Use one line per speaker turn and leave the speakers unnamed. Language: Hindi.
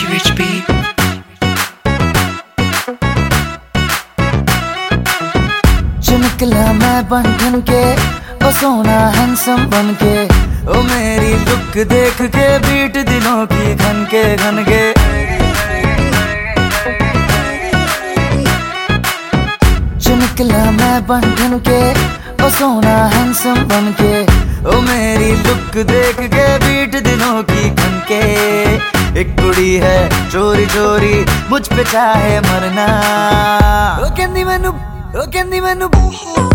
Richie Rich Beat.
निकला मैं बंधन के ओ सोना हैंडसम बन के, ओ मेरी लुक देख के बीट दिलों की घन के निकला मैं बंधन के ओ सोना हैंडसम बन के, ओ मेरी लुक देख के बीट दिलों की घन के। एक कुड़ी है चोरी चोरी मुझ पे चाहे मरना, ओ कहंदी मैनू